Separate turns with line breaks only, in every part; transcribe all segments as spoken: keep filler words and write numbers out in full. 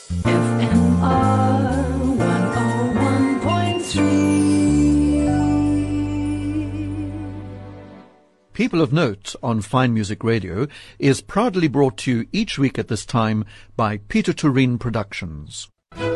F M R one oh one point three.
People of Note on Fine Music Radio is proudly brought to you each week at this time by Peter Turin Productions.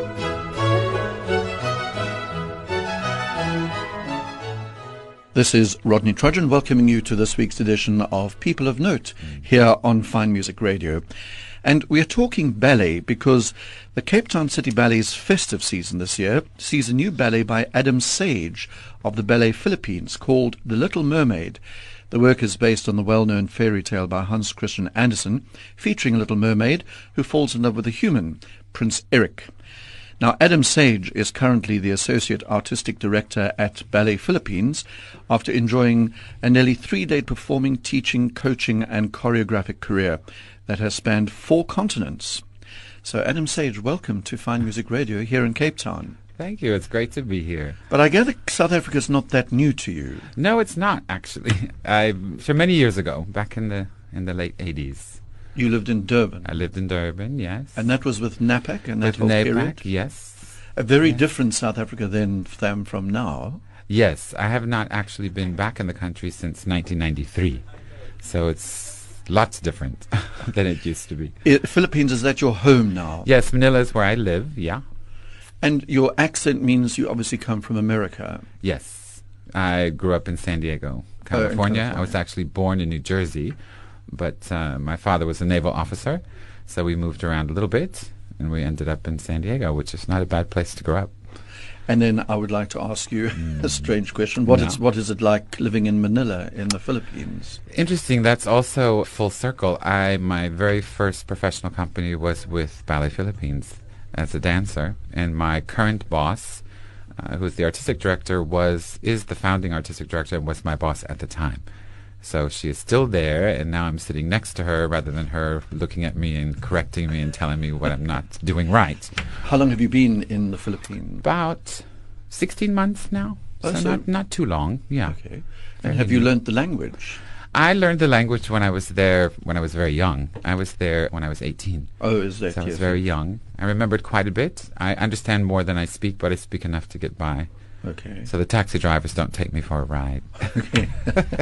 This is Rodney Trudgeon welcoming you to this week's edition of People of Note here on Fine Music Radio. And we are talking ballet because the Cape Town City Ballet's festive season this year sees a new ballet by Adam Sage of the Ballet Philippines called The Little Mermaid. The work is based on the well-known fairy tale by Hans Christian Andersen, featuring a little mermaid who falls in love with a human, Prince Eric. Now, Adam Sage is currently the Associate Artistic Director at Ballet Philippines after enjoying a nearly three-day performing, teaching, coaching and choreographic career that has spanned four continents. So, Adam Sage, welcome to Fine Music Radio here in Cape Town.
Thank you. It's great to be here.
But I gather South Africa's not that new to you.
No, it's not, actually. I for many years ago, back in the in the late eighties.
You lived in Durban.
I lived in Durban, yes.
And that was with NAPAC and that
With
whole
NAPAC,
period?
yes.
A very
yes.
different South Africa then than from now.
Yes, I have not actually been back in the country since nineteen ninety-three. So it's lots different than it used to be.
I, Philippines, is that your home now?
Yes, Manila is where I live, yeah.
And your accent means you obviously come from America.
Yes. I grew up in San Diego, California.
California.
I was actually born in New Jersey, but uh, my father was a naval officer, so we moved around a little bit, and we ended up in San Diego, which is not a bad place to grow up.
And then I would like to ask you mm. a strange question. What,
no.
is, what is it like living in Manila in the Philippines?
Interesting. That's also full circle. I My very first professional company was with Ballet Philippines as a dancer, and my current boss, uh, who's the artistic director, was is the founding artistic director and was my boss at the time. So she is still there, and now I'm sitting next to her rather than her looking at me and correcting me and telling me what I'm not doing right.
How long have you been in the Philippines?
About sixteen months now.
Oh,
so
so
not, not too long, yeah.
Okay. And have you learned the language?
I learned the language when I was there when I was very young. I was there when I was eighteen.
Oh, is that
So I was
yes,
very
yes.
young. I remembered quite a bit. I understand more than I speak, but I speak enough to get by.
Okay.
So the taxi drivers don't take me for a ride.
Okay.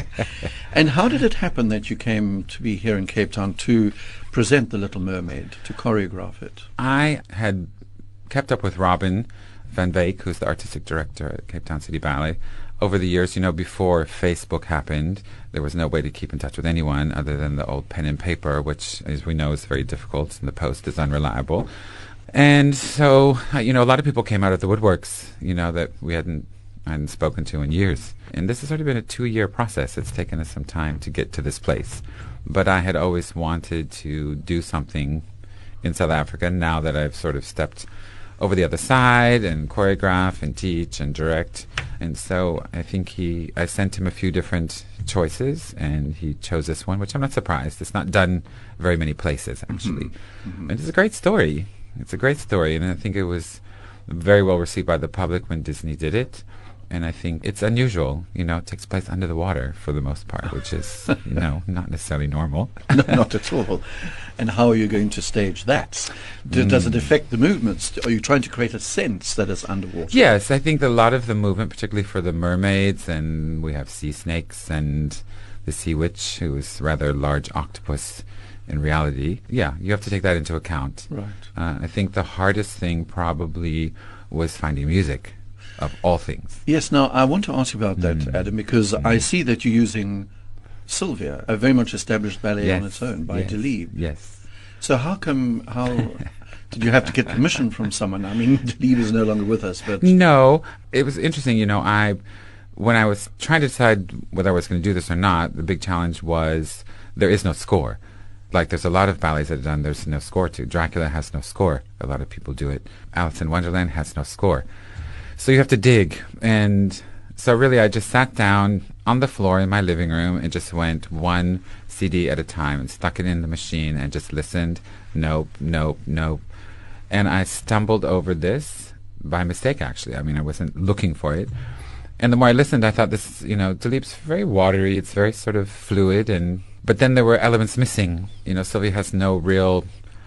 And how did it happen that you came to be here in Cape Town to present The Little Mermaid, to choreograph it?
I had kept up with Robin van Wyk, who's the artistic director at Cape Town City Ballet. Over the years, you know, before Facebook happened, there was no way to keep in touch with anyone other than the old pen and paper, which, as we know, is very difficult, and the post is unreliable. And so, uh, you know, a lot of people came out of the woodworks, you know, that we hadn't, hadn't spoken to in years. And this has sort of been a two-year process. It's taken us some time to get to this place. But I had always wanted to do something in South Africa now that I've sort of stepped over the other side and choreograph and teach and direct. And so I think he, I sent him a few different choices, and he chose this one, which I'm not surprised. It's not done very many places, actually. Mm-hmm. Mm-hmm. And it's a great story. It's a great story, and I think it was very well received by the public when Disney did it. And I think it's unusual. You know, it takes place under the water for the most part, which is, you know, not necessarily normal.
No, not at all. And how are you going to stage that? D-
Mm.
Does it affect the movements? Are you trying to create a sense that it's underwater?
Yes, I think a lot of the movement, particularly for the mermaids, and we have sea snakes and the sea witch, who is rather a large octopus in reality. Yeah, you have to take that into account.
Right.
Uh, I think the hardest thing probably was finding music, of all things.
Yes, now I want to ask you about that,
Mm.
Adam, because
Mm.
I see that you're using Sylvia, a very much established ballet
Yes,
on its own, by
yes,
Delibes.
Yes.
So how come, how did you have to get permission from someone? I mean, Delibes is no longer with us, but...
No, it was interesting, you know, I, when I was trying to decide whether I was going to do this or not, the big challenge was there is no score. Like, there's a lot of ballets that are done, there's no score to. Dracula has no score. A lot of people do it. Alice in Wonderland has no score. So you have to dig. And so really I just sat down on the floor in my living room and just went one C D at a time and stuck it in the machine and just listened. Nope, nope, nope. And I stumbled over this by mistake, actually. I mean, I wasn't looking for it. And the more I listened, I thought this, you know, Delibes very watery. It's very sort of fluid. And but then there were elements missing. You know, Sylvia has no real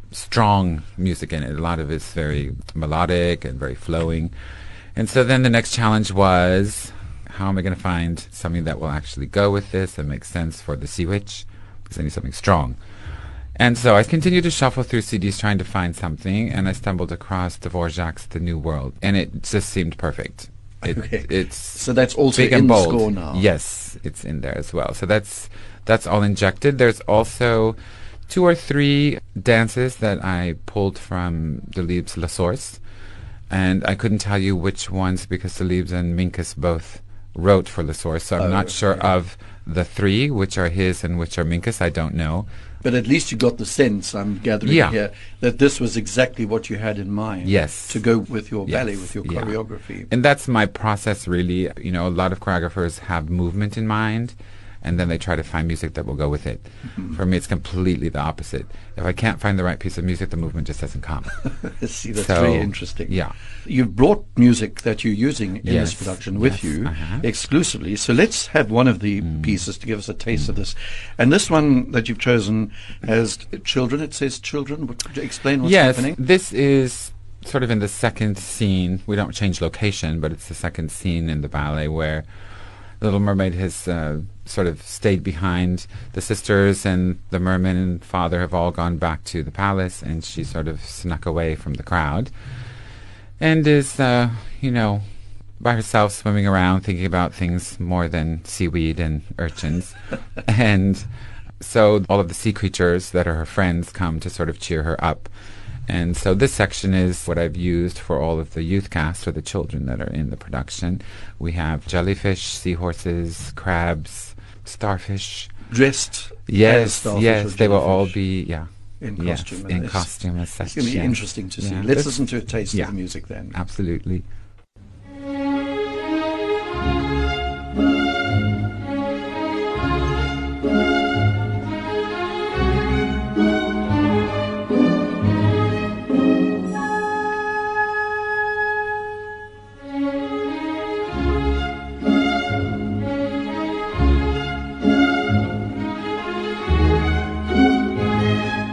strong music in it. A lot of it's very melodic and very flowing. And so then the next challenge was, how am I going to find something that will actually go with this and make sense for the Sea Witch? Because I need something strong. And so I continued to shuffle through C Ds trying to find something, and I stumbled across Dvorak's The New World, and it just seemed perfect. It,
Okay.
It's
So that's also
big
in
and
the
bold.
score now.
Yes, it's in there as well. So that's that's all injected. There's also two or three dances that I pulled from Delibes' La Source, and I couldn't tell you which ones because Delibes and Minkus both wrote for La Source, so I'm
Oh,
not sure
okay.
of the three, which are his and which are Minkus. I don't know.
But at least you got the sense, I'm gathering
Yeah.
here, that this was exactly what you had in mind.
Yes.
To go with your
Yes,
ballet, with your
yeah.
choreography.
And that's my process, really. You know, a lot of choreographers have movement in mind, and then they try to find music that will go with it.
Mm-hmm.
For me, it's completely the opposite. If I can't find the right piece of music, the movement just doesn't come.
See, that's
So,
very interesting.
yeah.
You've brought music that you're using in
Yes,
this production with
yes,
you
uh-huh.
exclusively. So let's have one of the
Mm.
pieces to give us a taste of this. And this one that you've chosen has children. It says children. What, could you explain what's
yes,
happening?
this is sort of in the second scene. We don't change location, but it's the second scene in the ballet where Little Mermaid has uh, sort of stayed behind. The sisters and the merman and father have all gone back to the palace, and she sort of snuck away from the crowd and is, uh, you know, by herself swimming around thinking about things more than seaweed and urchins. And so all of the sea creatures that are her friends come to sort of cheer her up. And so this section is what I've used for all of the youth cast, or the children that are in the production. We have jellyfish, seahorses, crabs, starfish.
Dressed as
Yes,
starfish
yes,
or
they will all
jellyfish
be, yeah.
in
yes,
costume. and
in
it's-
costume as such.
It's going to be
yes.
interesting to see.
Yeah.
Let's
This-
listen to a taste
yeah.
of the music then.
Absolutely.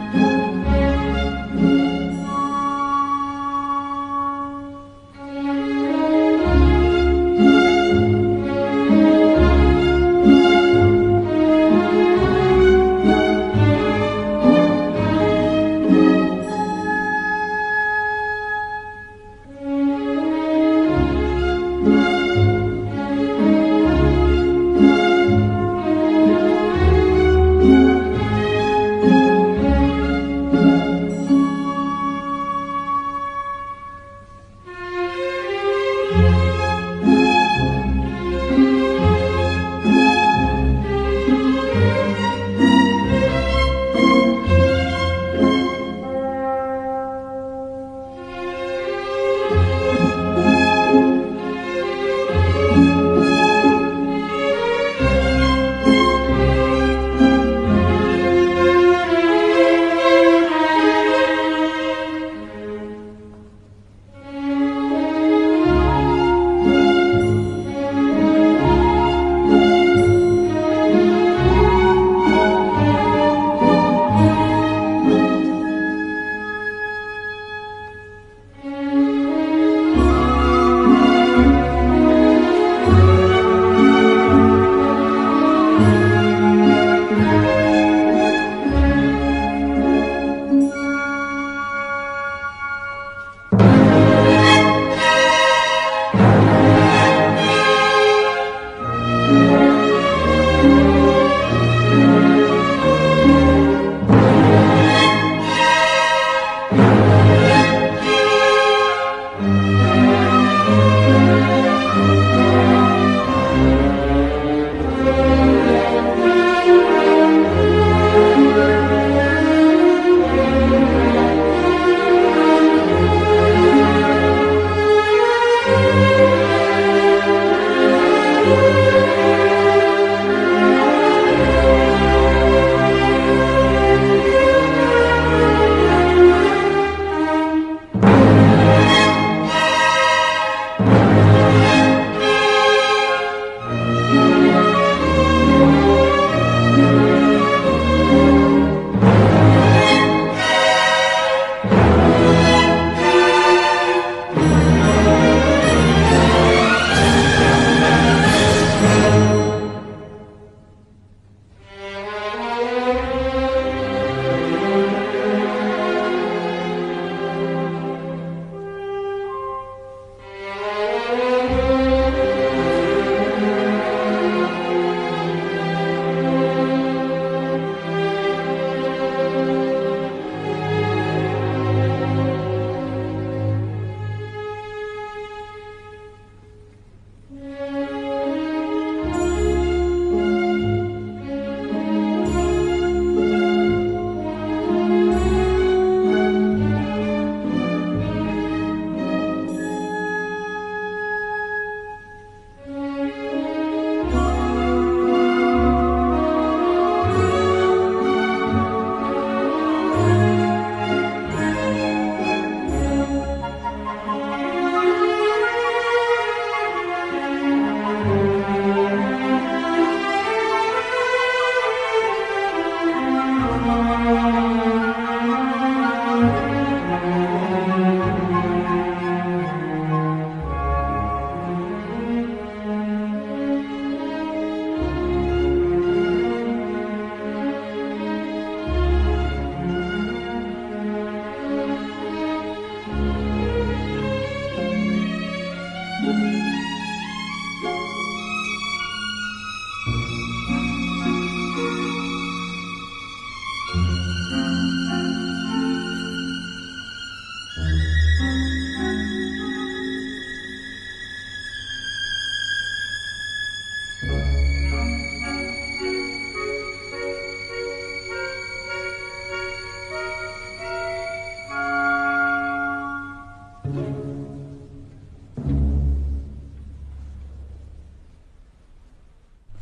Thank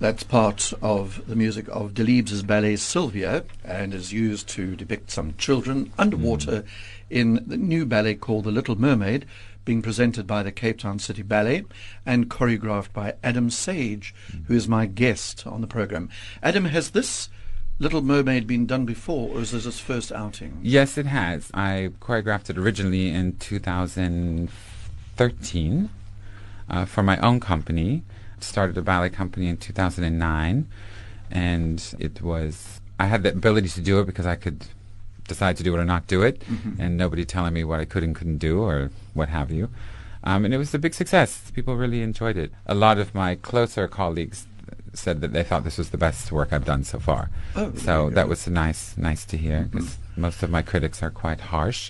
That's part of the music of Delibes' ballet Sylvia and is used to depict some children underwater mm. in the new ballet called The Little Mermaid, being presented by the Cape Town City Ballet and choreographed by Adam Sage, mm. who is my guest on the program. Adam, has this Little Mermaid been done before, or is this its first outing?
Yes, it has. I choreographed it originally in two thousand thirteen uh, for my own company. Started a ballet company in two thousand nine, and it was, I had the ability to do it because I could decide to do it or not do it, mm-hmm. and nobody telling me what I could and couldn't do or what have you. Um, and it was a big success. People really enjoyed it. A lot of my closer colleagues said that they thought this was the best work I've done so far.
Oh,
so that was nice nice to hear, because mm-hmm. most of my critics are quite harsh.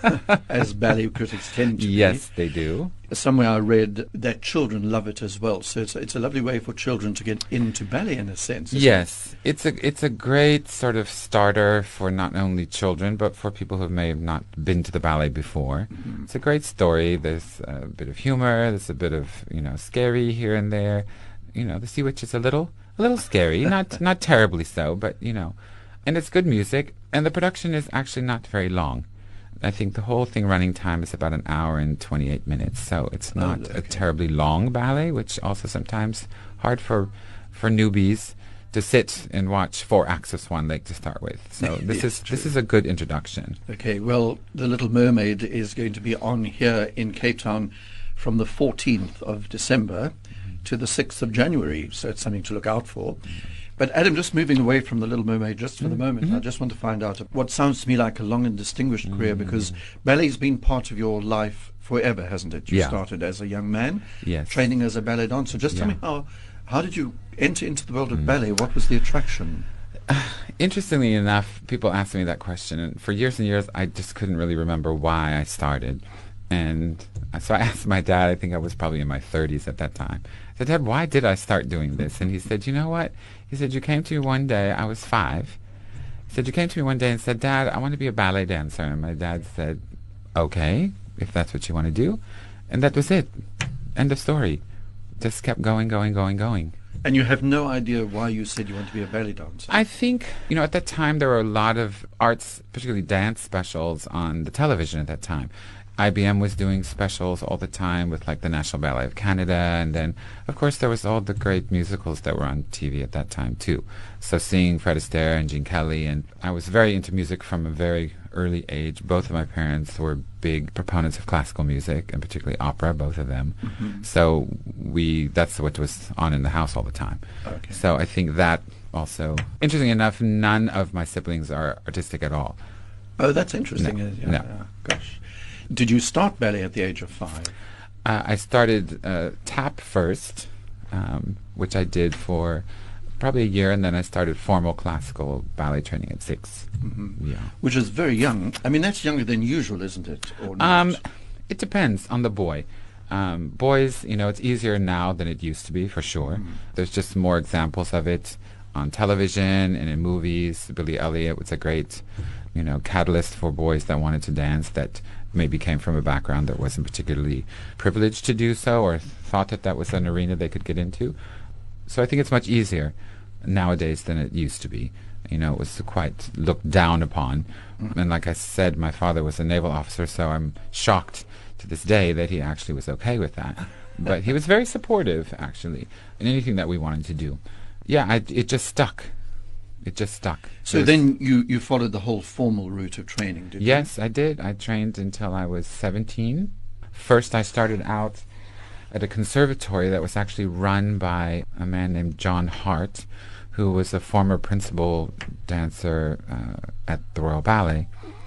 As ballet critics tend to be.
Yes, they do.
Somewhere I read that children love it as well. So it's, it's a lovely way for children to get into ballet in a sense.
Yes. It? It's a it's a great sort of starter for not only children, but for people who may have not been to the ballet before. Mm-hmm. It's a great story. There's a bit of humor. There's a bit of, you know, scary here and there. You know, the Sea Witch is a little, a little scary, not not terribly so, but, you know, and it's good music, and the production is actually not very long. I think the whole thing running time is about an hour and twenty-eight minutes, so it's not oh, okay. a terribly long ballet, which also sometimes hard for for newbies to sit and watch four acts of Swan Lake to start with. So this yes, is true. This is a good introduction.
Okay, well, The Little Mermaid is going to be on here in Cape Town from the fourteenth of December to the sixth of January, so it's something to look out for. But Adam, just moving away from The Little Mermaid just for mm-hmm. the moment, mm-hmm. I just want to find out what sounds to me like a long and distinguished mm-hmm. career, because ballet's been part of your life forever, hasn't it? You
yeah.
started as a young man,
yes.
training as a ballet dancer. Just
yeah.
tell me, how how did you enter into the world of
mm.
ballet? What was the attraction?
Uh, interestingly enough, people ask me that question, and for years and years I just couldn't really remember why I started. And so I asked my dad, I think I was probably in my thirties at that time. I said, Dad, why did I start doing this? And he said, you know what? He said, you came to me one day, I was five. He said, you came to me one day and said, Dad, I want to be a ballet dancer. And my dad said, okay, if that's what you want to do. And that was it. End of story. Just kept going, going, going, going.
And you have no idea why you said you want to be a ballet dancer?
I think, you know, at that time there were a lot of arts, particularly dance specials on the television at that time. I B M was doing specials all the time with, like, the National Ballet of Canada, and then, of course, there was all the great musicals that were on T V at that time, too. So seeing Fred Astaire and Gene Kelly, and I was very into music from a very early age. Both of my parents were big proponents of classical music, and particularly opera, both of them. Mm-hmm. So we that's what was on in the house all the time.
Okay.
So I think that also, interesting enough, none of my siblings are artistic at all.
Oh, that's interesting.
No,
yeah,
no.
Yeah, gosh. Did you start ballet at the age of five?
Uh, I started uh, tap first, um, which I did for probably a year, and then I started formal classical ballet training at six.
Mm-hmm.
Yeah,
which is very young. I mean, that's younger than usual, isn't it? Or not?
Um, it depends on the boy. Um, boys, you know, it's easier now than it used to be, for sure. Mm. There's just more examples of it on television and in movies. Billy Elliot was a great, you know, catalyst for boys that wanted to dance, that maybe came from a background that wasn't particularly privileged to do so, or thought that that was an arena they could get into. So I think it's much easier nowadays than it used to be. You know, it was quite looked down upon. Mm-hmm. And like I said, my father was a naval officer, so I'm shocked to this day that he actually was okay with that. But he was very supportive, actually, in anything that we wanted to do. Yeah, I, it just stuck. It just stuck.
So then you, you followed the whole formal route of training, did you?
Yes, I did. I trained until I was seventeen. First, I started out at a conservatory that was actually run by a man named John Hart, who was a former principal dancer uh, at the Royal Ballet,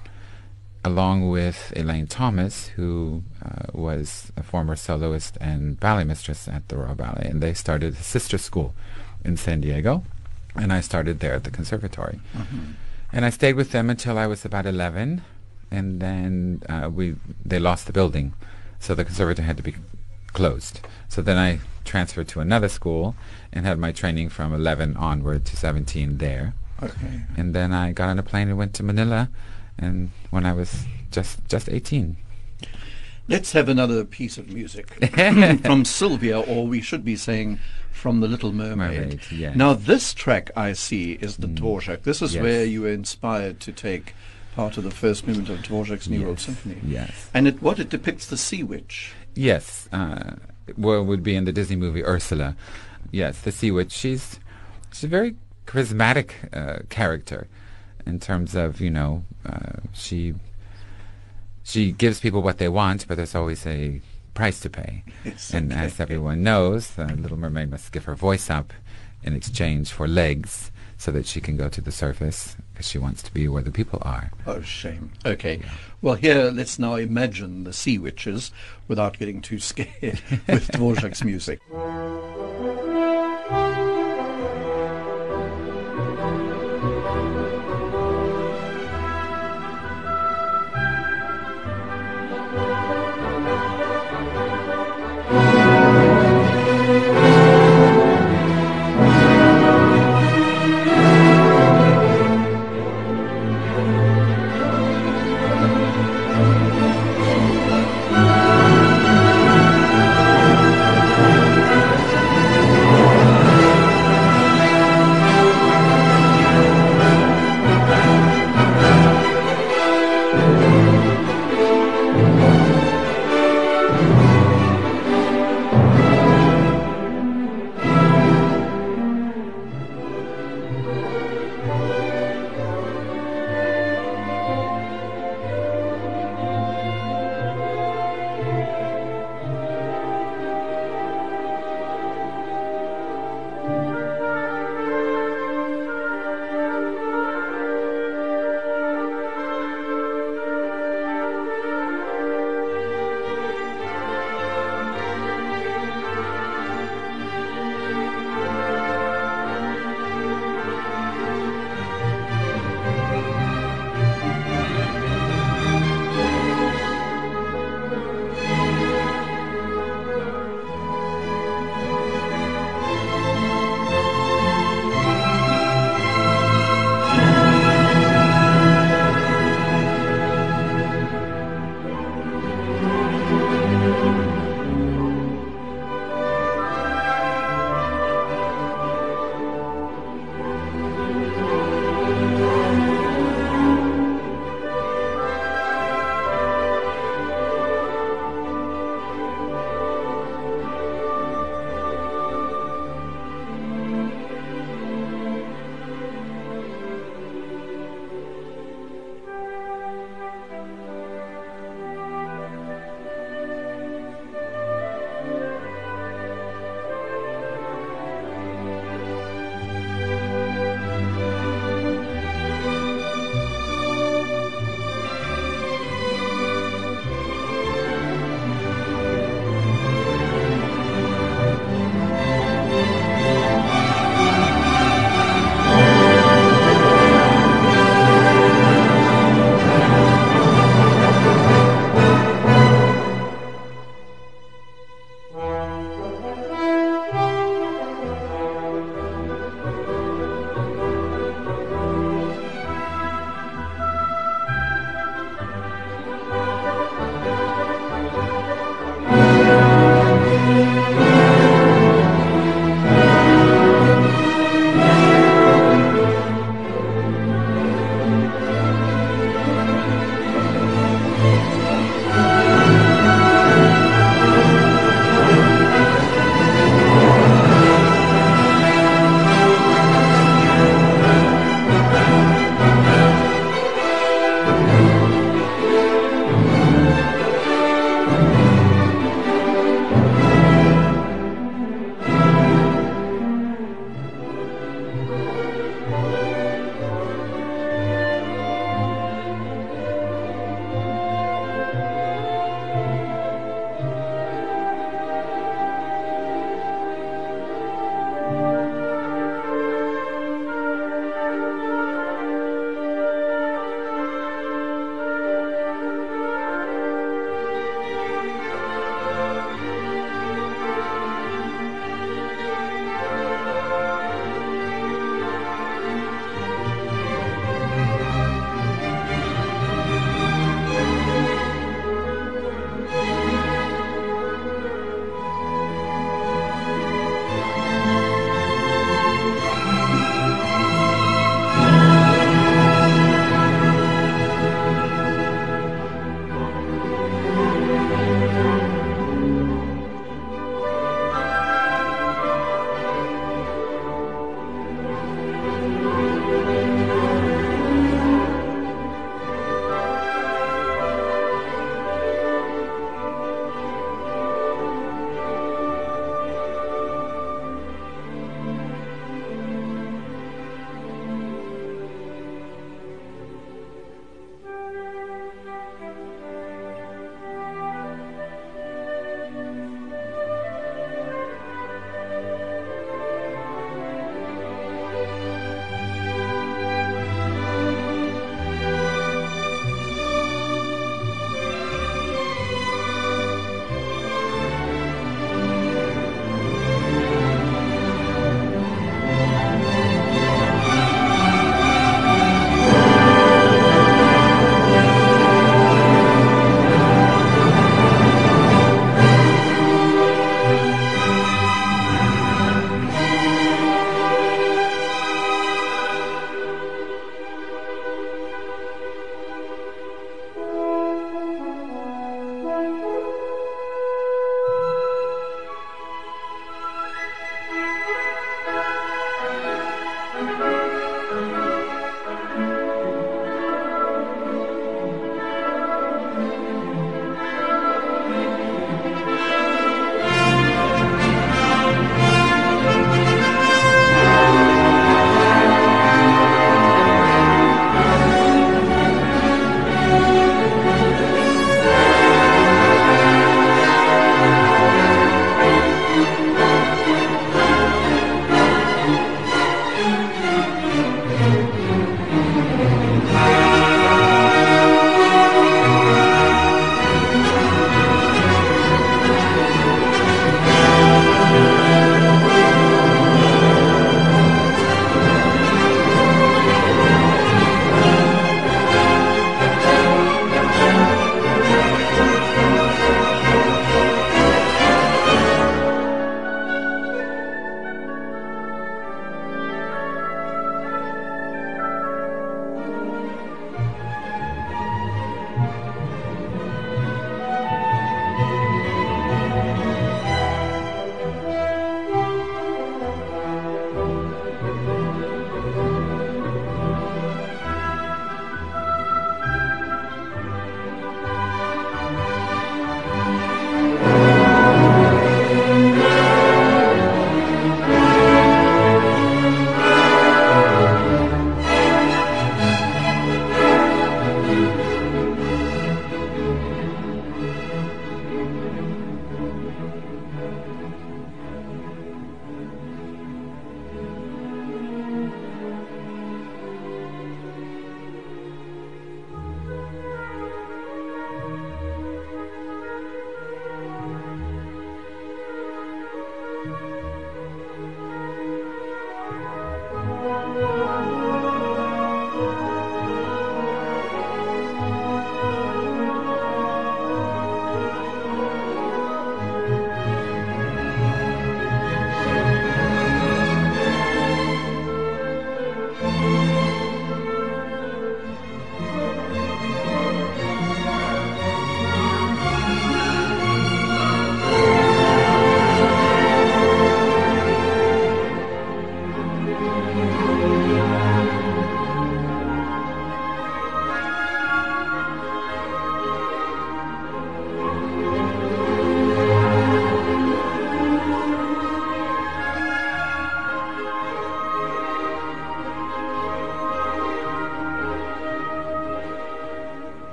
along with Elaine Thomas, who uh, was a former soloist and ballet mistress at the Royal Ballet. And they started a sister school in San Diego. And I started there at the conservatory. Mm-hmm. And I stayed with them until I was about eleven, and then uh, we they lost the building, so the conservatory had to be closed. So then I transferred to another school and had my training from eleven onward to seventeen there.
Okay.
And then I got on a plane and went to Manila, and when I was just just eighteen.
Let's have another piece of music from Sylvia, or we should be saying from The Little Mermaid.
Mermaid, yes.
Now, this track I see is the Dvorak. This is
Yes.
where you were inspired to take part of the first movement of Dvorak's New World
Yes,
Symphony.
yes.
And it, what it depicts the sea witch.
Yes, uh, well, would be in the Disney movie Ursula. Yes, the Sea Witch. She's she's a very charismatic uh, character in terms of, you know, uh, she she gives people what they want, but there's always a price to pay.
Yes,
And
okay.
as everyone knows, the Little Mermaid must give her voice up in exchange for legs so that she can go to the surface because she wants to be where the people are.
Oh, shame. Okay. Well, here, let's now imagine the sea witches without getting too scared with Dvorak's music.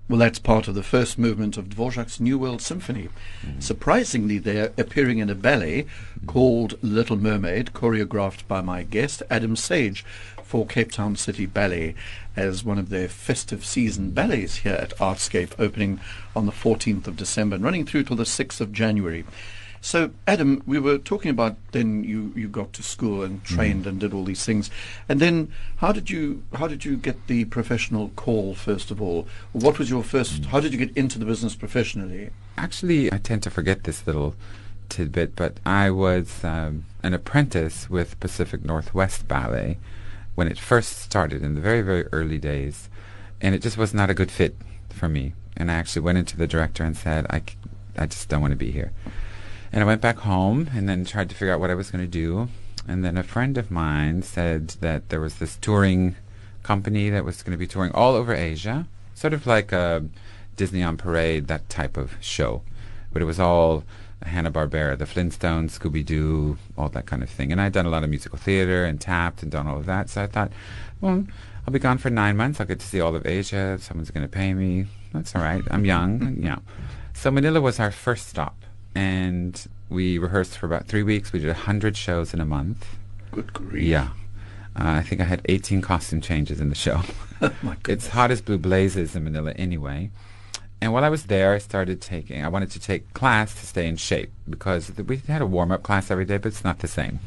Well, that's part of the first movement of Dvorak's New World Symphony.
Mm.
Surprisingly, they're appearing in a ballet
Mm.
called Little Mermaid, choreographed by my guest, Adam Sage, for Cape Town City Ballet, as one of their festive season ballets here at Artscape, opening on the fourteenth of December and running through till the sixth of January. So, Adam, we were talking about then you, you got to school and trained
Mm.
and did all these things, and then how did you how did you get the professional call first of all? What was your first? How did you get into the business professionally?
Actually, I tend to forget this little tidbit, but I was um, an apprentice with Pacific Northwest Ballet when it first started in the very, very early days, and it just was not a good fit for me. And I actually went into the director and said, I, c- I just don't want to be here. And I went back home and then tried to figure out what I was going to do. And then a friend of mine said that there was this touring company that was going to be touring all over Asia, sort of like a Disney on Parade, that type of show. But it was all Hanna-Barbera, the Flintstones, Scooby-Doo, all that kind of thing. And I'd done a lot of musical theater and tapped and done all of that. So I thought, well, I'll be gone for nine months. I'll get to see all of Asia. Someone's going to pay me. That's all right. I'm young. You know. So Manila was our first stop. And we rehearsed for about three weeks. We did a hundred shows in a month.
Good grief.
Yeah. Uh, I think I had eighteen costume changes in the show.
My goodness.
It's hot as blue blazes in Manila anyway. And while I was there, I started taking, I wanted to take class to stay in shape because th- we had a warm-up class every day, but it's not the same.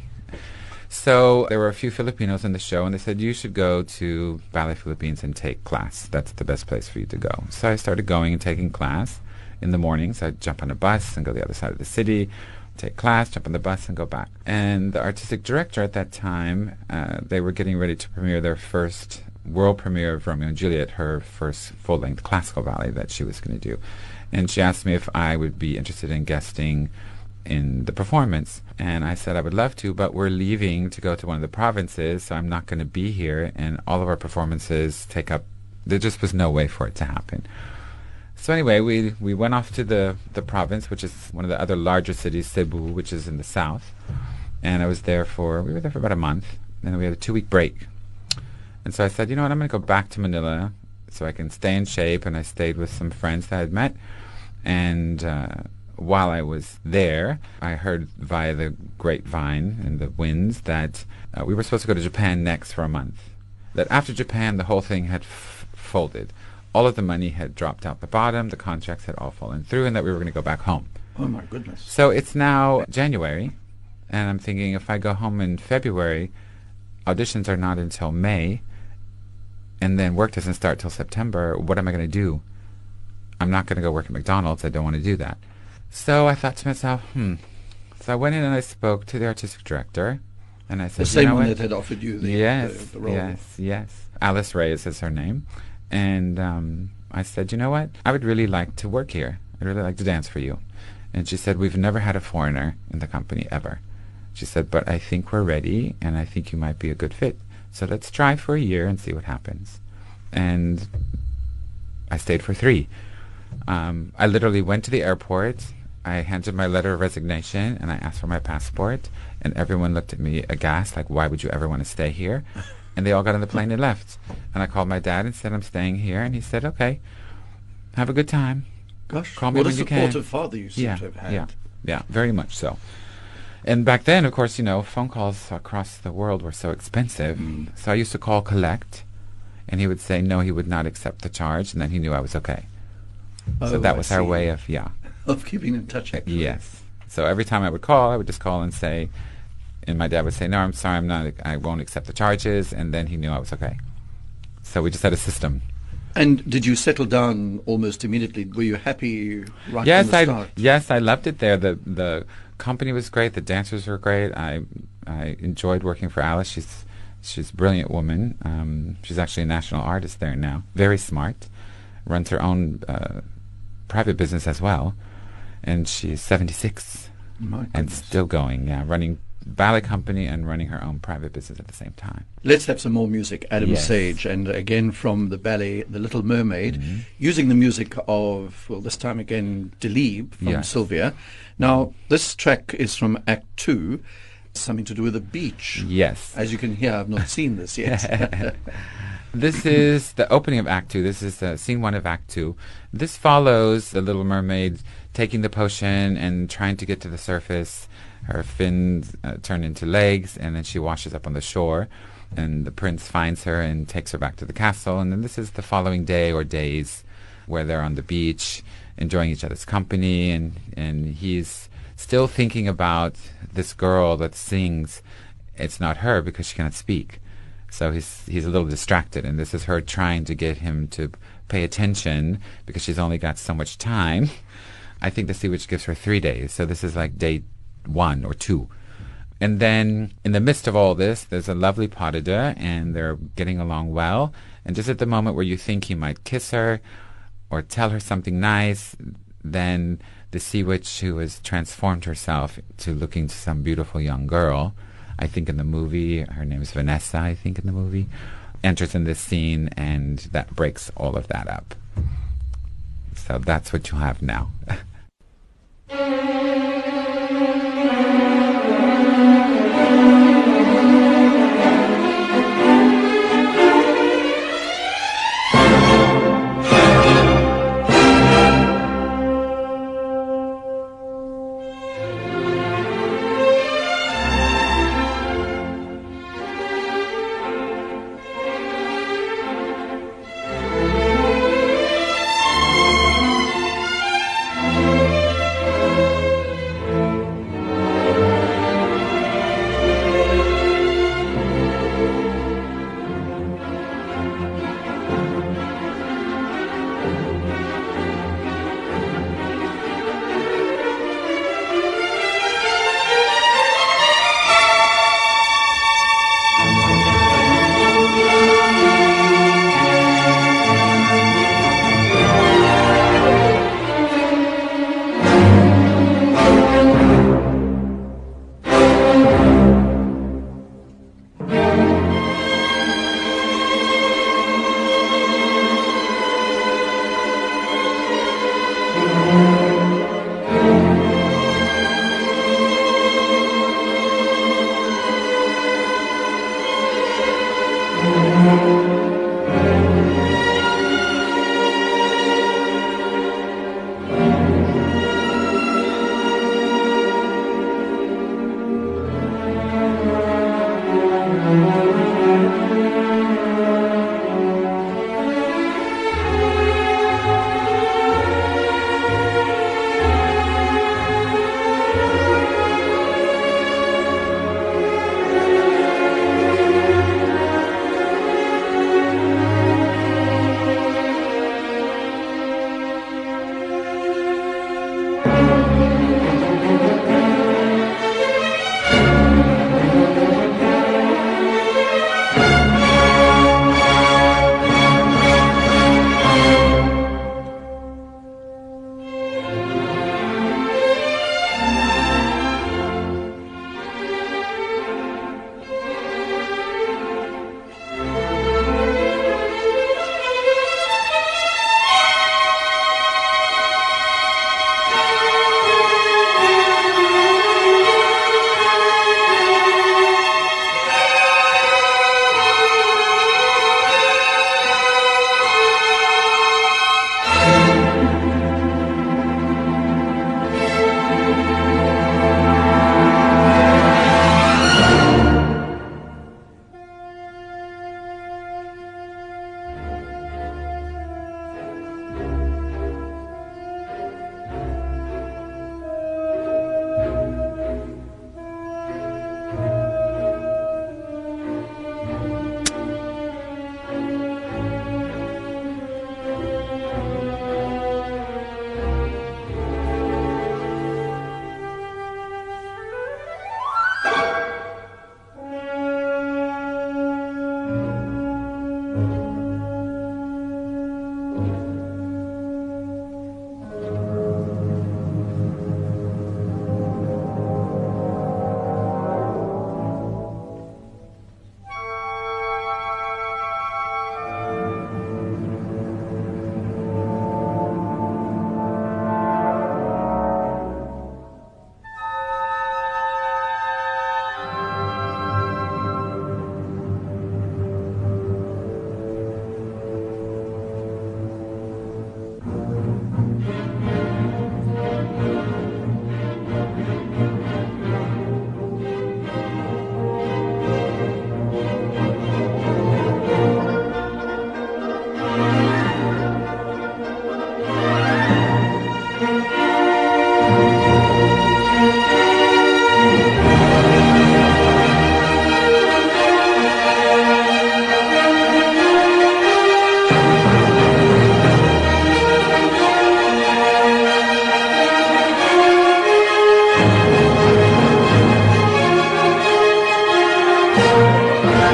So there were a few Filipinos in the show, and they said, you should go to Ballet Philippines and take class. That's the best place for you to go. So I started going and taking class. In the mornings, I'd jump on a bus and go to the other side of the city, take class, jump on the bus, and go back. And the artistic director at that time, uh, they were getting ready to premiere their first world premiere of Romeo and Juliet, her first full-length classical ballet that she was going to do. And she asked me if I would be interested in guesting in the performance. And I said I would love to, but we're leaving to go to one of the provinces, so I'm not going to be here, and all of our performances take up, there just was no way for it to happen. So anyway, we, we went off to the, the province, which is one of the other larger cities, Cebu, which is in the south. And I was there for, we were there for about a month. And then we had a two-week break. And so I said, you know what, I'm going to go back to Manila so I can stay in shape. And I stayed with some friends that I had met. And uh, while I was there, I heard via the grapevine and the winds that uh, we were supposed to go to Japan next for a month. That after Japan, the whole thing had f- folded. All of the money had dropped out the bottom, the contracts had all fallen through, and that we were going to go back home.
Oh, my goodness.
So it's now January, and I'm thinking if I go home in February, auditions are not until May, and then work doesn't start till September. What am I going to do? I'm not going to go work at McDonald's. I don't want to do that. So I thought to myself, hmm. So I went in and I spoke to the artistic director, and I said,
The same
you know
one
what?
that had offered you the,
yes,
the, the role.
yes, yes. Alice Reyes is her name. And um, I said, you know what? I would really like to work here. I'd really like to dance for you. And she said, we've never had a foreigner in the company ever. She said, but I think we're ready, and I think you might be a good fit. So let's try for a year and see what happens. And I stayed for three. Um, I literally went to the airport. I handed my letter of resignation, and I asked for my passport. And everyone looked at me aghast, like, why would you ever want to stay here? And they all got on the plane and left. And I called my dad and said, I'm staying here. And he said, okay, have a good time.
Gosh,
Call me
what a
when you can.
supportive father you seem
Yeah,
to have had.
yeah, yeah, very much so. And back then, of course, you know, phone calls across the world were so expensive.
Mm.
So I used to call collect, and he would say no, he would not accept the charge, and then he knew I was okay. so
Oh,
that
I
was our
see.
way of, yeah.
Of keeping in touch. actually.
Yes. So every time I would call, I would just call and say, and my dad would say, no, I'm sorry, I'm not, I won't accept the charges, and then he knew I was okay. So we just had a system.
And did you settle down almost immediately? Were you happy right
yes,
from the
I
start?
yes, I loved it there. The the company was great. The dancers were great. I I enjoyed working for Alice. She's she's a brilliant woman. Um, she's actually a national artist there now. Very smart. Runs her own uh, private business as well, and she's seventy-six
My
and
goodness.
still going. Yeah, running ballet company and running her own private business at the same time.
Let's have some more music. Adam
Yes.
Sage, and again from the ballet The Little Mermaid,
Mm-hmm.
using the music of, well, this time again, Delibes from
Yes.
Sylvia. Now, this track is from Act Two, something to do with the beach.
Yes.
As you can hear, I've not seen this yet.
This is the opening of Act Two. This is uh, scene one of Act Two. This follows the Little Mermaid taking the potion and trying to get to the surface. Her fins uh, turn into legs, and then she washes up on the shore. And the prince finds her and takes her back to the castle. And then this is the following day or days where they're on the beach enjoying each other's company. And, and he's still thinking about this girl that sings. It's not her because she cannot speak. So he's he's a little distracted, and this is her trying to get him to pay attention because she's only got so much time. I think the sea witch gives her three days, so this is like day one or two. And then in the midst of all this, there's a lovely pas de deux, and they're getting along well. And just at the moment where you think he might kiss her or tell her something nice, then the sea witch, who has transformed herself to looking to some beautiful young girl, I think in the movie, her name is Vanessa, I think in the movie, enters in this scene, and that breaks all of that up. So that's what you have now.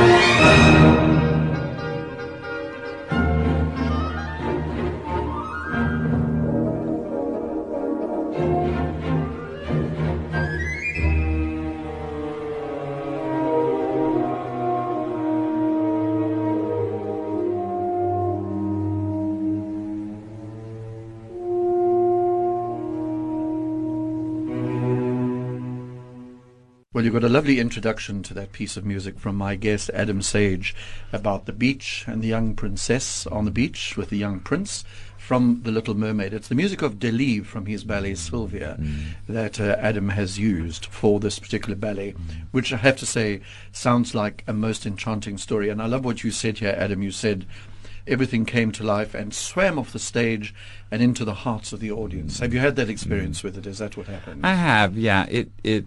Well, you got a lovely introduction to that piece of music from my guest, Adam Sage, about the beach and the young princess on the beach with the young prince from The Little Mermaid. It's the music of Delibes from his ballet Sylvia mm. that uh, Adam has used for this particular ballet, mm. which I have to say sounds like a most enchanting story. And I love what you said here, Adam. You said everything came to life and swam off the stage and into the hearts of the audience. Have you had that experience mm. with it? Is that what happened?
I have, yeah. It it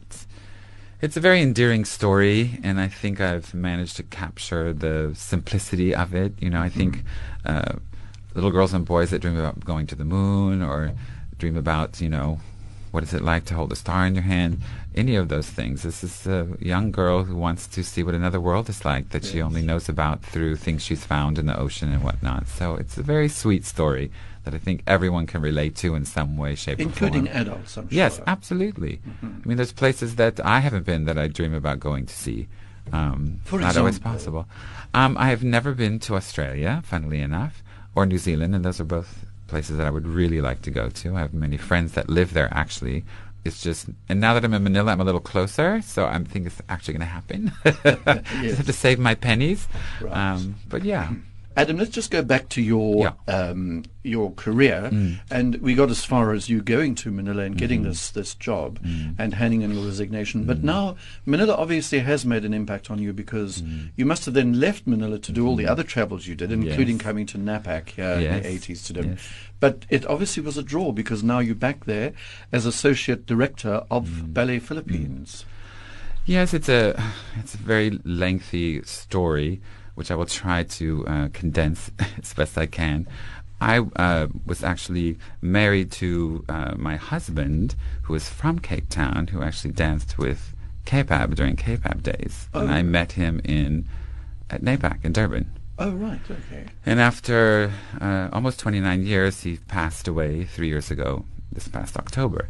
It's a very endearing story, and I think I've managed to capture the simplicity of it. You know, I think uh, little girls and boys that dream about going to the moon, or dream about, you know, what is it like to hold a star in your hand, any of those things. This is a young girl who wants to see what another world is like that yes. she only knows about through things she's found in the ocean and whatnot. So it's a very sweet story that I think everyone can relate to in some way, shape,
including
or form.
adults, I'm sure.
Yes, absolutely. Mm-hmm. I mean, there's places that I haven't been that I dream about going to see. Um,
For
not
example?
always possible. Um, I have never been to Australia, funnily enough, or New Zealand, and those are both places that I would really like to go to. I have many friends that live there, actually. It's just, and now that I'm in Manila, I'm a little closer, so I'm thinking it's actually going to happen.
Yes.
Just have to save my pennies.
Right.
Um, but yeah.
Adam, let's just go back to your
Yeah.
um, your career,
Mm.
and we got as far as you going to Manila and getting
Mhm.
this this job
Mm.
and handing in your resignation. But
Mm.
now Manila obviously has made an impact on you, because
Mm.
you must have then left Manila to do all the
Mhm.
other travels you did, including
Yes.
coming to Napak here in
Yes.
the eighties to do.
Yes.
But it obviously was a draw, because now you're back there as associate director of
Mm.
Ballet Philippines.
Yes, it's a it's a very lengthy story, which I will try to uh, condense as best I can. I uh, was actually married to uh, my husband, who is from Cape Town, who actually danced with K P A B during K P A B days,
Oh.
and I met him in at NAPAC in Durban.
Oh, right, okay.
And after uh, almost twenty-nine years, he passed away three years ago, this past October.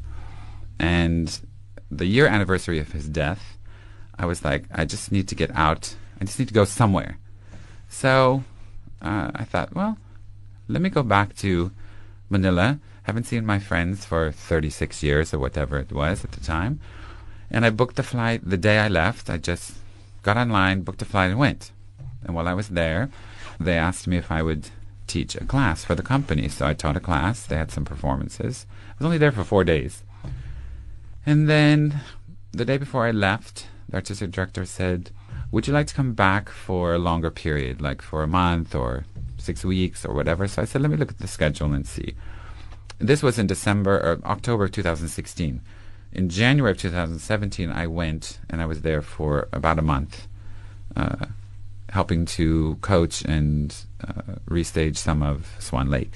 And the year anniversary of his death, I was like, I just need to get out. I just need to go somewhere. So uh, I thought, well, let me go back to Manila. Haven't seen my friends for thirty-six years or whatever it was at the time. And I booked the flight the day I left. I just got online, booked a flight, and went. And while I was there, they asked me if I would teach a class for the company. So I taught a class. They had some performances. I was only there for four days. And then the day before I left, the artistic director said, would you like to come back for a longer period, like for a month or six weeks or whatever? So I said, let me look at the schedule and see. This was in December or October of two thousand sixteen. In January of two thousand seventeen, I went and I was there for about a month, uh, helping to coach and uh, restage some of Swan Lake.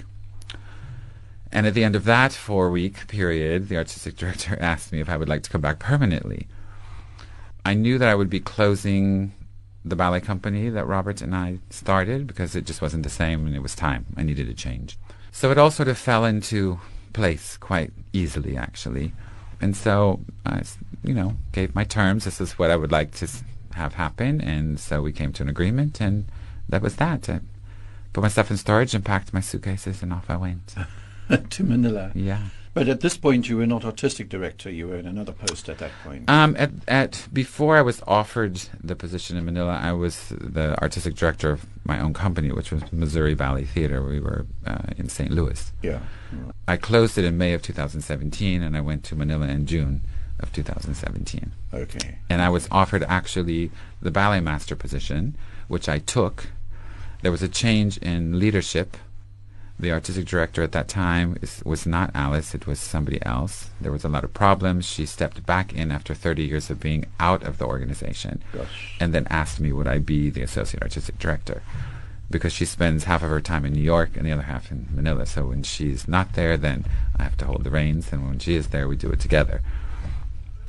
And at the end of that four-week period, the artistic director asked me if I would like to come back permanently. I knew that I would be closing the ballet company that Robert and I started, because it just wasn't the same and it was time. I needed a change. So it all sort of fell into place quite easily, actually. And so I, s- you know, gave my terms. This is what I would like to s- have happen. And so we came to an agreement, and that was that. I put my stuff in storage and packed my suitcases, and off I went.
To Manila.
Yeah.
But at this point, you were not artistic director. You were in another post at that point.
Um, at, at before I was offered the position in Manila, I was the artistic director of my own company, which was Missouri Valley Theater. We were uh, in Saint Louis.
Yeah.
I closed it in May of two thousand seventeen, and I went to Manila in June of two thousand seventeen.
Okay.
And I was offered actually the ballet master position, which I took. There was a change in leadership. The artistic director at that time is, was not Alice, it was somebody else. There was a lot of problems. She stepped back in after thirty years of being out of the organization,
Gosh.
and then asked me would I be the associate artistic director, because she spends half of her time in New York and the other half in Manila. So when she's not there, then I have to hold the reins, and when she is there, we do it together.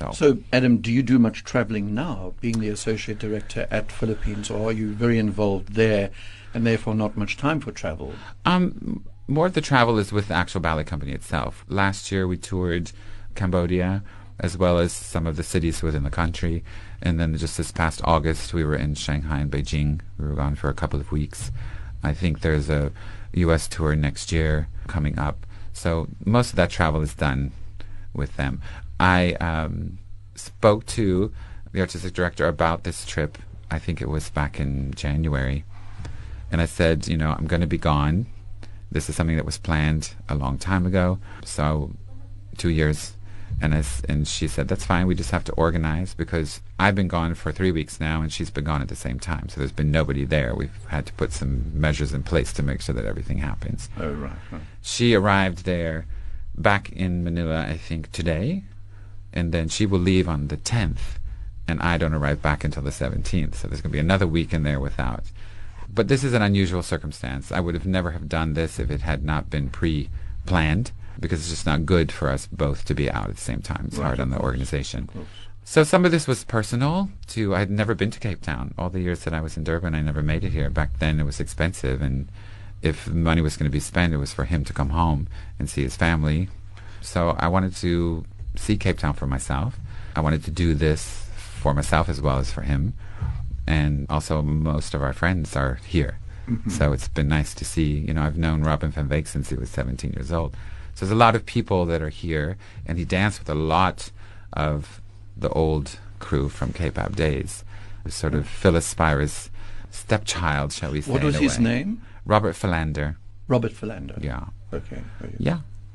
So,
So, Adam, do you do much travelling now, being the associate director at Philippines, or are you very involved there and therefore not much time for travel?
um, more of the travel is with the actual ballet company itself. Last year we toured Cambodia as well as some of the cities within the country. And then just this past August we were in Shanghai and Beijing. We were gone for a couple of weeks. I think there's a U S tour next year coming up. So most of that travel is done with them. I um, spoke to the artistic director about this trip. I think it was back in January. And I said, you know, I'm going to be gone. This is something that was planned a long time ago. So two years. And, I s and she said, that's fine. We just have to organize, because I've been gone for three weeks now and she's been gone at the same time. So there's been nobody there. We've had to put some measures in place to make sure that everything happens.
Oh, right, right.
She arrived there back in Manila, I think, today. And then she will leave on the tenth. And I don't arrive back until the seventeenth. So there's going to be another week in there without. But this is an unusual circumstance. I would have never have done this if it had not been pre-planned, because it's just not good for us both to be out at the same time. It's
Right,
hard on
of
the
course,
organization.
of course.
So some of this was personal too. I had never been to Cape Town. All the years that I was in Durban, I never made it here. Back then it was expensive, and if money was going to be spent, it was for him to come home and see his family. So I wanted to see Cape Town for myself. I wanted to do this for myself as well as for him. And also most of our friends are here. Mm-hmm. So it's been nice to see. You know, I've known Robin van Wyk since he was seventeen years old. So there's a lot of people that are here, and he danced with a lot of the old crew from K-pop days. Sort of Phyllis Spira's stepchild, shall we say.
What was
in a
his
way.
name?
Robert Philander.
Robert Philander.
Yeah.
Okay. okay.
Yeah.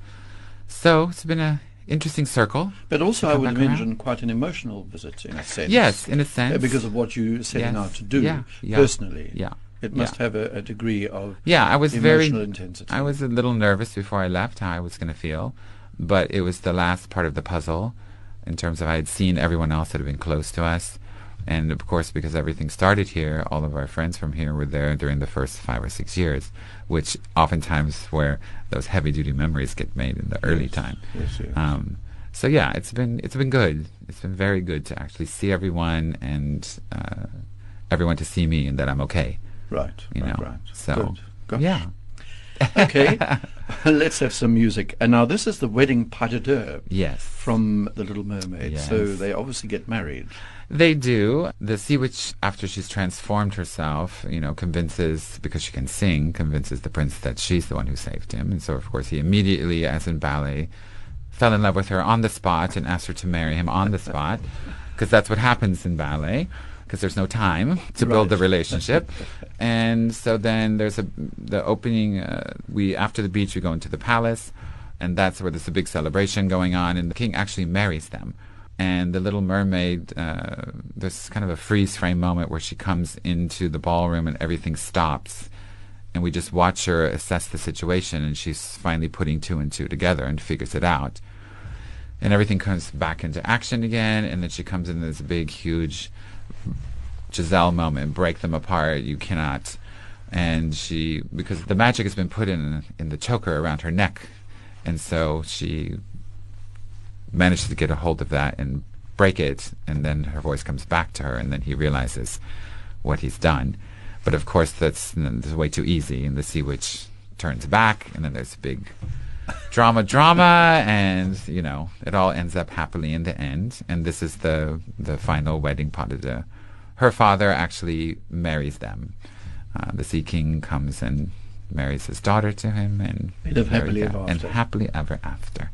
So it's been a interesting circle.
But also,
to
I
come
would
back
imagine,
around.
quite an emotional visit in a sense.
Yes, in a
Uh,
sense.
because of what you setting
Yes.
out to do
Yeah, yeah,
personally.
Yeah.
It must
yeah.
have a, a degree of
Yeah, I was very.
emotional intensity.
I was a little nervous before I left how I was going to feel, but it was the last part of the puzzle, in terms of I had seen everyone else that had been close to us, and of course because everything started here, all of our friends from here were there during the first five or six years, which oftentimes where those heavy-duty memories get made in the early
Yes,
time.
yes, yes.
Um, so yeah, it's been it's been good. It's been very good to actually see everyone and uh, everyone to see me and that I'm okay.
Right.
You
right,
know.
right.
So
Good. Gosh.
yeah.
Okay. Let's have some music. And now this is the wedding pas de deux
Yes.
from The Little Mermaid. So
Yes.
they obviously get married.
They do. The Sea Witch, after she's transformed herself, you know, convinces, because she can sing, convinces the prince that she's the one who saved him. And so, of course, he immediately, as in ballet, fell in love with her on the spot and asked her to marry him on the spot, because that's what happens in ballet, because there's no time to build the
Right.
relationship. And so then there's a the opening. Uh, we after the beach, we go into the palace, and that's where there's a big celebration going on. And the king actually marries them. And the Little Mermaid, uh, there's kind of a freeze frame moment where she comes into the ballroom and everything stops, and we just watch her assess the situation, and she's finally putting two and two together and figures it out. And everything comes back into action again, and then she comes in this big, huge Giselle moment, break them apart, you cannot. And she, because the magic has been put in in the choker around her neck, and so she manages to get a hold of that and break it, and then her voice comes back to her, and then he realizes what he's done. But of course that's, that's way too easy, and the Sea Witch turns back, and then there's a big drama drama and you know it all ends up happily in the end. And this is the the final wedding pas de deux. Her father actually marries them. Uh, the Sea King comes and marries his daughter to him, and
They live
marry
happily
them,
ever
and
after.
happily ever after.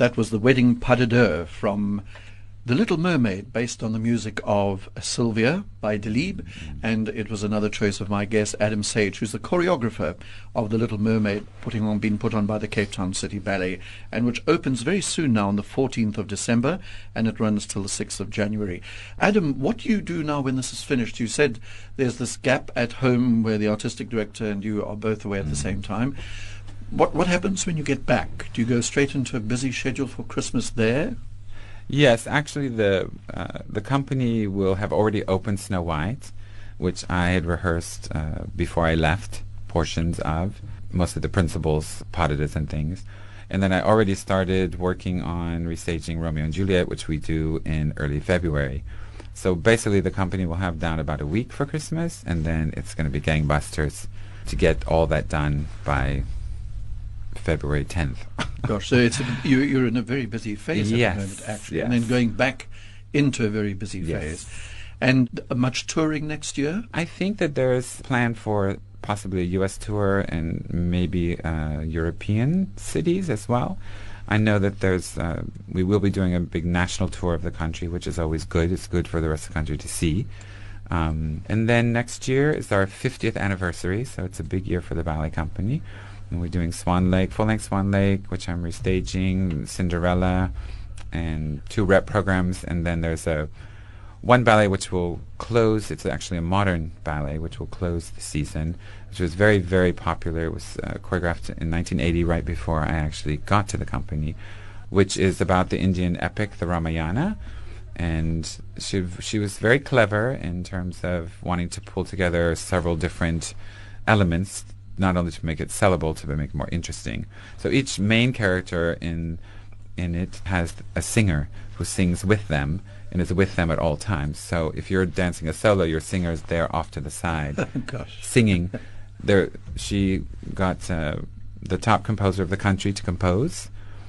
That was the wedding pas de deux from The Little Mermaid, based on the music of Sylvia by Delibes, and it was another choice of my guest, Adam Sage, who's the choreographer of The Little Mermaid, putting on, being put on by the Cape Town City Ballet, and which opens very soon now on the fourteenth of December, and it runs till the sixth of January. Adam, what do you do now when this is finished? You said there's this gap at home where the artistic director and you are both away at the same time. What what happens when you get back? Do you go straight into a busy schedule for Christmas there?
Yes, actually, the uh, the company will have already opened Snow White, which I had rehearsed uh, before I left portions of, most of the principals, pas-de-deux and things. And then I already started working on restaging Romeo and Juliet, which we do in early February. So basically, the company will have down about a week for Christmas, and then it's going to be gangbusters to get all that done by February tenth.
Gosh, so it's a, you, you're in a very busy phase at
Yes,
the moment, actually,
yes.
and then going back into a very busy
Yes.
phase. And uh, much touring next year?
I think that there's plan for possibly a U S tour and maybe uh, European cities as well. I know that there's uh, we will be doing a big national tour of the country, which is always good. It's good for the rest of the country to see. Um, and then next year is our fiftieth anniversary, so it's a big year for the ballet company. And we're doing Swan Lake, full-length Swan Lake, which I'm restaging, Cinderella, and two rep programs. And then there's a one ballet which will close. It's actually a modern ballet which will close the season, which was very, very popular. It was uh, choreographed in nineteen eighty, right before I actually got to the company, which is about the Indian epic, the Ramayana. And she she was very clever in terms of wanting to pull together several different elements, not only to make it sellable, to make it more interesting. So each main character in in it has a singer who sings with them and is with them at all times. So if you're dancing a solo, your singer is there off to the side,
Gosh.
singing. There, she got uh, the top composer of the country to compose,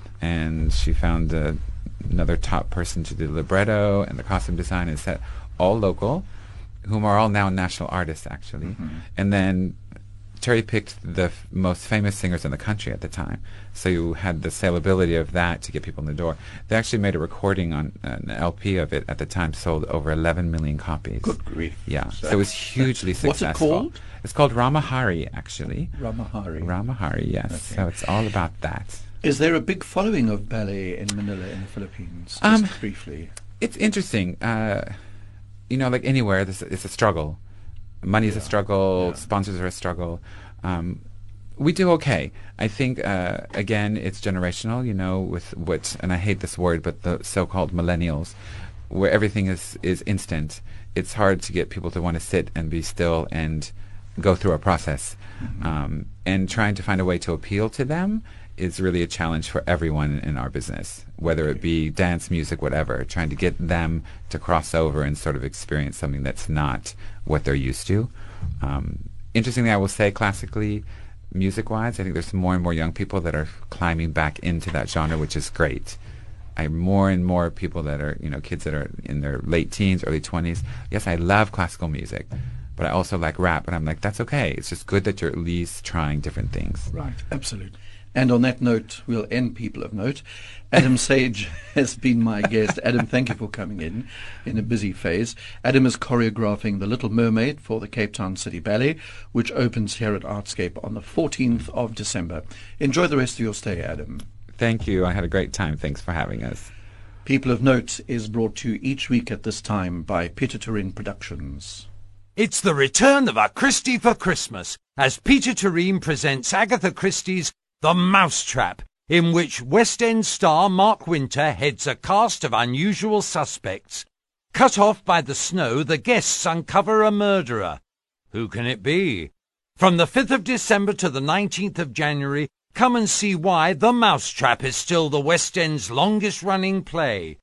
and she found uh, another top person to do the libretto and the costume design and set, all local, whom are all now national artists, actually.
Mm-hmm.
And then Terry picked the f- most famous singers in the country at the time, so you had the saleability of that to get people in the door. They actually made a recording on an L P of it at the time, sold over eleven million copies.
Good grief.
Yeah, so it was hugely
What's it
successful.
called?
It's called Ramahari, actually.
Ramahari.
Ramahari, yes.
Okay.
So it's all about that.
Is there a big following of ballet in Manila in the Philippines? Just
Um,
briefly.
It's interesting. Uh, you know, like anywhere, this, it's a struggle. Money is a
Yeah,
struggle.
yeah.
Sponsors are a struggle. Um, we do okay. I think, uh, again, it's generational, you know, with what, and I hate this word, but the so-called millennials, where everything is, is instant. It's hard to get people to want to sit and be still and go through a process.
Mm-hmm.
Um, and trying to find a way to appeal to them is really a challenge for everyone in our business, whether it be dance, music, whatever, trying to get them to cross over and sort of experience something that's not what they're used to. Um, interestingly, I will say classically, music-wise, I think there's more and more young people that are climbing back into that genre, which is great. I more and more people that are, you know, kids that are in their late teens, early twenties. Yes, I love classical music, but I also like rap, and I'm like, that's okay. It's just good that you're at least trying different things.
Right, absolutely. And on that note, we'll end People of Note. Adam Sage has been my guest. Adam, thank you for coming in in a busy phase. Adam is choreographing The Little Mermaid for the Cape Town City Ballet, which opens here at Artscape on the fourteenth of December. Enjoy the rest of your stay, Adam.
Thank you. I had a great time. Thanks for having us.
People of Note is brought to you each week at this time by Peter Turin Productions.
It's the return of A Christie for Christmas, as Peter Turin presents Agatha Christie's The Mousetrap, in which West End star Mark Winter heads a cast of unusual suspects. Cut off by the snow, the guests uncover a murderer. Who can it be? From the fifth of December to the nineteenth of January, come and see why The Mousetrap is still the West End's longest-running play.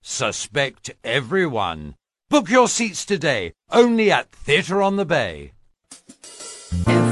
Suspect everyone. Book your seats today, only at Theatre on the Bay.
Every